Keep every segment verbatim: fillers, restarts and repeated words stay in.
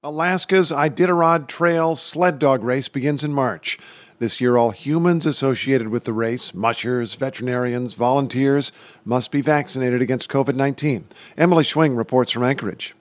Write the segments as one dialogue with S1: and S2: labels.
S1: Alaska's Iditarod Trail sled dog race begins in March. This year, all humans associated with the race, mushers, veterinarians, volunteers, must be vaccinated against covid nineteen. Emily Schwing reports from Anchorage.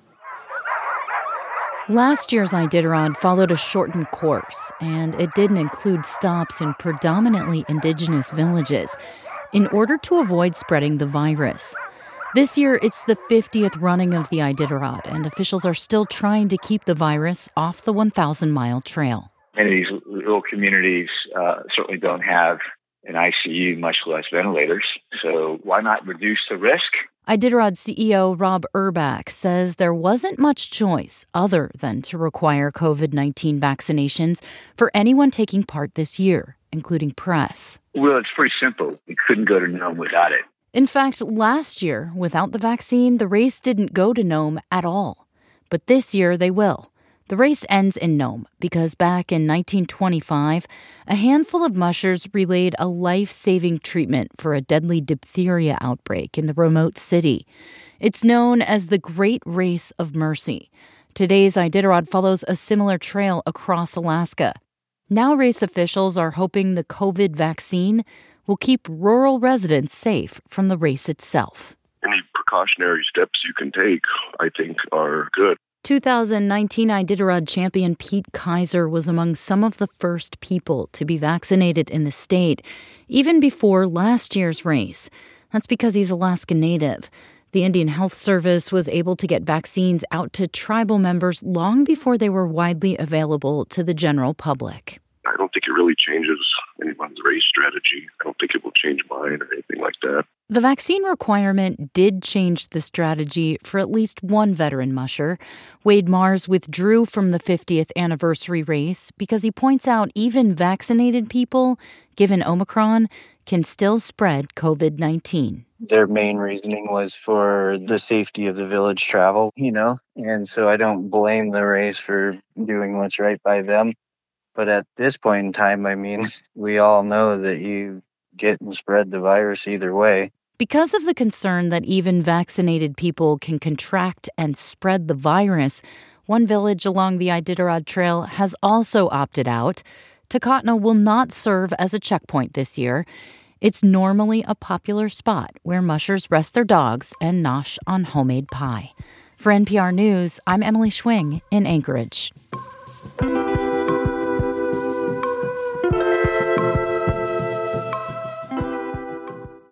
S2: Last year's Iditarod followed a shortened course, and it didn't include stops in predominantly indigenous villages in order to avoid spreading the virus. This year, it's the fiftieth running of the Iditarod, and officials are still trying to keep the virus off the one thousand mile trail.
S3: Many of these little communities uh, certainly don't have an I C U, much less ventilators. So why not reduce the risk?
S2: Iditarod C E O Rob Urbach says there wasn't much choice other than to require covid nineteen vaccinations for anyone taking part this year, including press.
S3: Well, it's pretty simple. We couldn't go to Nome without it.
S2: In fact, last year, without the vaccine, the race didn't go to Nome at all. But this year, they will. The race ends in Nome because back in nineteen twenty-five, a handful of mushers relayed a life-saving treatment for a deadly diphtheria outbreak in the remote city. It's known as the Great Race of Mercy. Today's Iditarod follows a similar trail across Alaska. Now race officials are hoping the COVID vaccine will keep rural residents safe from the race itself.
S4: Any precautionary steps you can take, I think, are good.
S2: twenty nineteen Iditarod champion Pete Kaiser was among some of the first people to be vaccinated in the state, even before last year's race. That's because he's Alaska Native. The Indian Health Service was able to get vaccines out to tribal members long before they were widely available to the general public.
S4: I don't think it really changes anyone's race strategy. I don't think it will change mine or anything like that.
S2: The vaccine requirement did change the strategy for at least one veteran musher. Wade Mars withdrew from the fiftieth anniversary race because he points out even vaccinated people, given Omicron, can still spread covid nineteen.
S5: Their main reasoning was for the safety of the village travel, you know, and so I don't blame the race for doing what's right by them. But at this point in time, I mean, we all know that you get and spread the virus either way.
S2: Because of the concern that even vaccinated people can contract and spread the virus, one village along the Iditarod Trail has also opted out. Takotna will not serve as a checkpoint this year. It's normally a popular spot where mushers rest their dogs and nosh on homemade pie. For N P R News, I'm Emily Schwing in Anchorage.